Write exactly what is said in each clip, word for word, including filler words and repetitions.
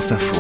France Info.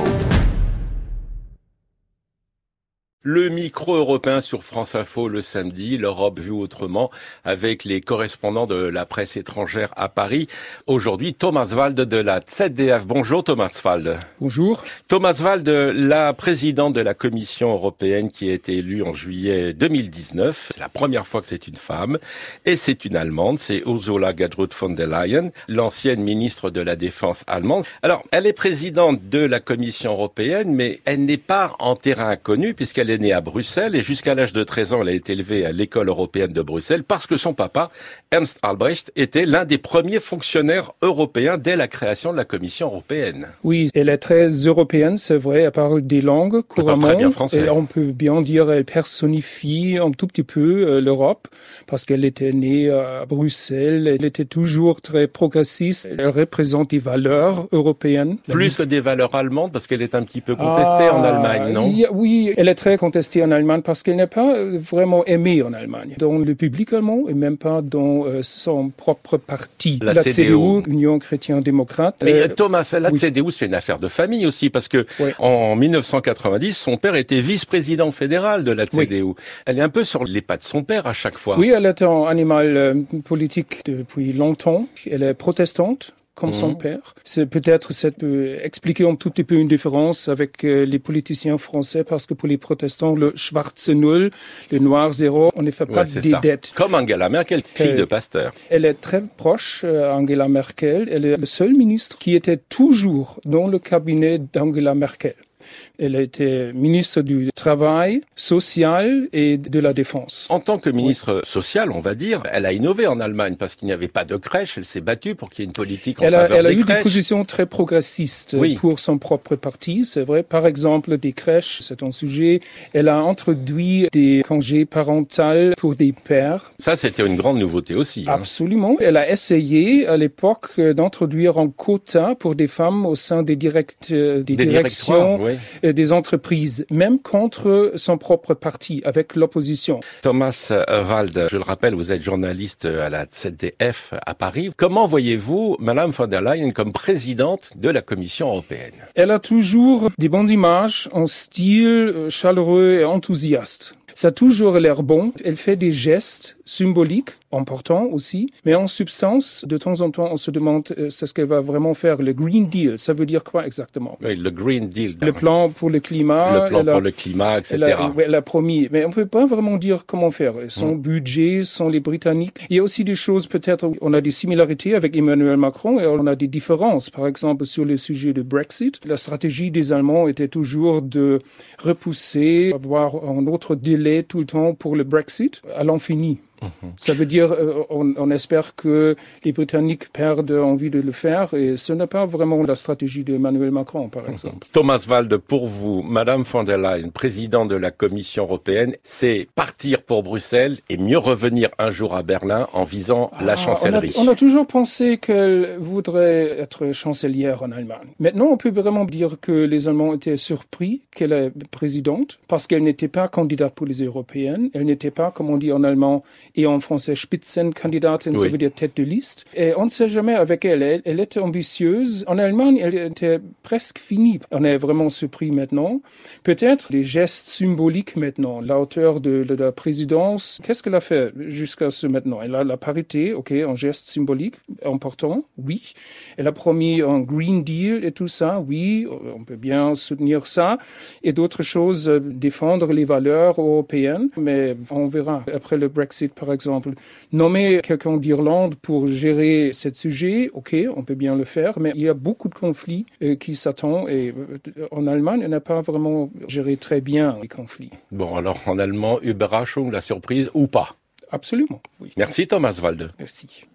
Le micro européen sur France Info le samedi, l'Europe vue autrement, avec les correspondants de la presse étrangère à Paris. Aujourd'hui, Thomas Wald de la Z D F. Bonjour Thomas Wald. Bonjour. Thomas Wald, la présidente de la Commission européenne qui a été élue en juillet deux mille dix-neuf. C'est la première fois que c'est une femme. Et c'est une Allemande, c'est Ursula Gertrud von der Leyen, l'ancienne ministre de la Défense allemande. Alors, elle est présidente de la Commission européenne, mais elle n'est pas en terrain inconnu puisqu'elle est née à Bruxelles et jusqu'à l'âge de treize ans, elle a été élevée à l'école européenne de Bruxelles parce que son papa, Ernst Albrecht, était l'un des premiers fonctionnaires européens dès la création de la Commission européenne. Oui, elle est très européenne, c'est vrai, elle parle des langues couramment. Très bien français. Et on peut bien dire qu'elle personnifie un tout petit peu euh, l'Europe parce qu'elle était née à Bruxelles, elle était toujours très progressiste, elle représente des valeurs européennes. Plus que des valeurs allemandes parce qu'elle est un petit peu contestée ah, en Allemagne, non? y a, Oui, elle est très contestée en Allemagne parce qu'elle n'est pas vraiment aimée en Allemagne, dans le public allemand et même pas dans euh, son propre parti. La, la C D U. C D U, Union chrétienne-démocrate. Mais euh, Thomas, la oui. C D U, c'est une affaire de famille aussi parce que oui. en mille neuf cent quatre-vingt-dix, son père était vice-président fédéral de la C D U. Oui. Elle est un peu sur les pas de son père à chaque fois. Oui, elle est un animal euh, politique depuis longtemps. Elle est protestante, comme mmh. son père. C'est peut-être ça peut expliquer un tout petit peu une différence avec euh, les politiciens français parce que pour les protestants, le schwarze Null, le noir zéro, on ne fait pas ouais, des ça. dettes. Comme Angela Merkel, fille euh, de pasteur. Elle est très proche, euh, Angela Merkel. Elle est le seul ministre qui était toujours dans le cabinet d'Angela Merkel. Elle a été ministre du Travail, social et de la Défense. En tant que ministre oui. social, on va dire, elle a innové en Allemagne parce qu'il n'y avait pas de crèche. Elle s'est battue pour qu'il y ait une politique en elle faveur a, elle des crèches. Elle a eu crèches. des positions très progressistes oui. pour son propre parti, c'est vrai. Par exemple, des crèches, c'est un sujet. Elle a introduit des congés parentaux pour des pères. Ça, c'était une grande nouveauté aussi. Hein. Absolument. Elle a essayé à l'époque d'introduire un quota pour des femmes au sein des, direct, des, des directions oui. des entreprises, même contre son propre parti, avec l'opposition. Thomas Wald, je le rappelle, vous êtes journaliste à la Z D F à Paris. Comment voyez-vous Madame von der Leyen comme présidente de la Commission européenne? Elle a toujours des bonnes images, un style chaleureux et enthousiaste. Ça a toujours l'air bon. Elle fait des gestes symboliques, importants aussi. Mais en substance, de temps en temps, on se demande euh, c'est ce qu'elle va vraiment faire. Le Green Deal, ça veut dire quoi exactement? Oui, le Green Deal. Le plan pour le climat. Le plan elle pour a, le climat, et cetera. Elle a, elle a promis. Mais on ne peut pas vraiment dire comment faire. Son hum. budget, sont les Britanniques. Il y a aussi des choses, peut-être, on a des similarités avec Emmanuel Macron et on a des différences. Par exemple, sur le sujet du Brexit, la stratégie des Allemands était toujours de repousser, avoir un autre délai tout le temps pour le Brexit à l'infini. Mmh. Ça veut dire, euh, on, on espère que les Britanniques perdent envie de le faire et ce n'est pas vraiment la stratégie d'Emmanuel Macron, par exemple. Mmh. Thomas Wald, pour vous, Madame von der Leyen, présidente de la Commission européenne, c'est partir pour Bruxelles et mieux revenir un jour à Berlin en visant ah, la chancellerie. On a, on a toujours pensé qu'elle voudrait être chancelière en Allemagne. Maintenant, on peut vraiment dire que les Allemands étaient surpris qu'elle est présidente parce qu'elle n'était pas candidate pour les européennes. Elle n'était pas, comme on dit en allemand, et en français Spitzenkandidatin, oui. ça veut dire tête de liste. Et on ne sait jamais avec elle. elle. Elle était ambitieuse. En Allemagne, elle était presque finie. On est vraiment surpris maintenant. Peut-être des gestes symboliques maintenant. La hauteur de, de la présidence, qu'est-ce qu'elle a fait jusqu'à ce maintenant? Elle a la parité, ok, un geste symbolique important, oui. Elle a promis un Green Deal et tout ça, oui, on peut bien soutenir ça. Et d'autres choses, défendre les valeurs européennes, mais on verra après le Brexit, par exemple. Nommer quelqu'un d'Irlande pour gérer ce sujet, ok, on peut bien le faire, mais il y a beaucoup de conflits euh, qui s'attendent et euh, en Allemagne, on n'a pas vraiment géré très bien les conflits. Bon, alors en allemand, Überraschung, la surprise ou pas? Absolument, oui. Merci Thomas Wald. Merci.